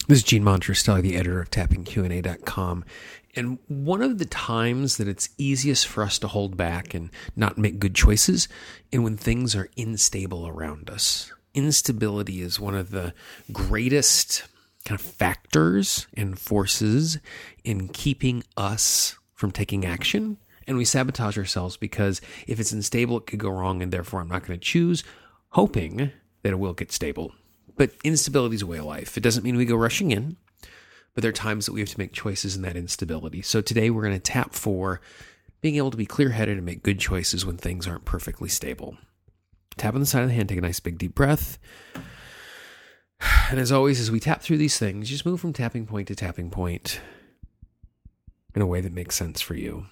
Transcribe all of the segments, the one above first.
This is Gene Monterstelli, the editor of TappingQA.com. And one of the times that it's easiest for us to hold back and not make good choices is when things are unstable around us. Instability is one of the greatest kind of factors and forces in keeping us from taking action. And we sabotage ourselves because if it's unstable, it could go wrong, and therefore I'm not going to choose, hoping that it will get stable. But instability is a way of life. It doesn't mean we go rushing in, but there are times that we have to make choices in that instability. So today we're going to tap for being able to be clear-headed and make good choices when things aren't perfectly stable. Tap on the side of the hand, take a nice big deep breath. And as always, as we tap through these things, just move from tapping point to tapping point in a way that makes sense for you.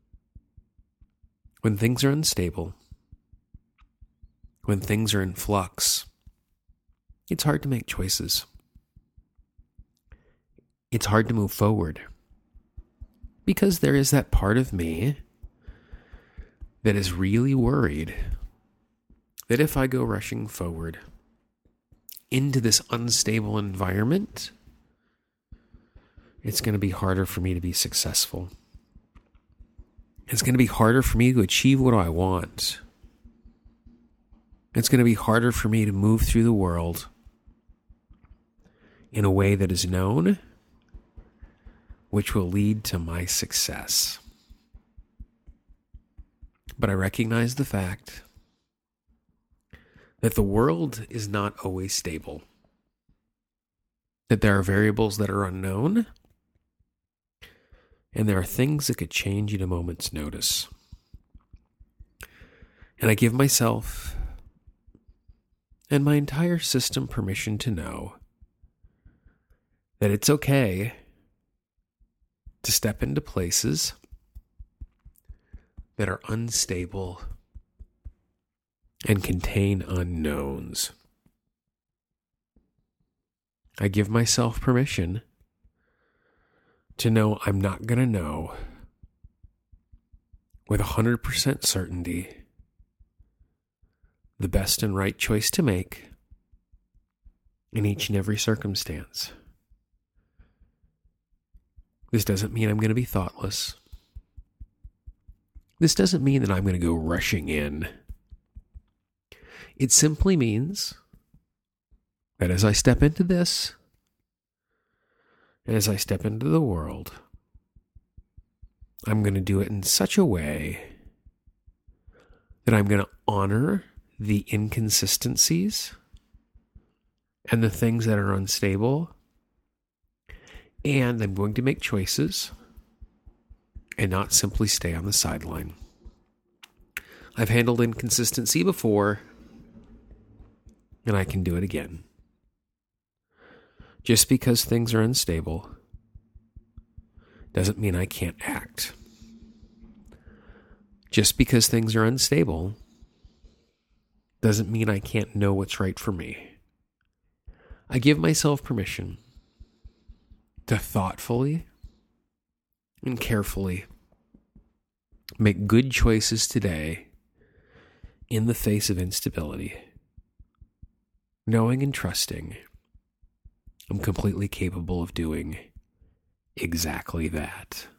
When things are unstable, when things are in flux, it's hard to make choices. It's hard to move forward because there is that part of me that is really worried that if I go rushing forward into this unstable environment, it's going to be harder for me to be successful. It's going to be harder for me to achieve what I want. It's going to be harder for me to move through the world in a way that is known, which will lead to my success. But I recognize the fact that the world is not always stable, that there are variables that are unknown, and there are things that could change at a moment's notice. And I give myself and my entire system permission to know that it's okay to step into places that are unstable and contain unknowns. I give myself permission to know I'm not going to know with 100% certainty the best and right choice to make in each and every circumstance. This doesn't mean I'm going to be thoughtless. This doesn't mean that I'm going to go rushing in. It simply means that as I step into this, and as I step into the world, I'm going to do it in such a way that I'm going to honor the inconsistencies and the things that are unstable, and I'm going to make choices and not simply stay on the sideline. I've handled inconsistency before, and I can do it again. Just because things are unstable doesn't mean I can't act. Just because things are unstable doesn't mean I can't know what's right for me. I give myself permission to thoughtfully and carefully make good choices today in the face of instability, knowing and trusting I'm completely capable of doing exactly that.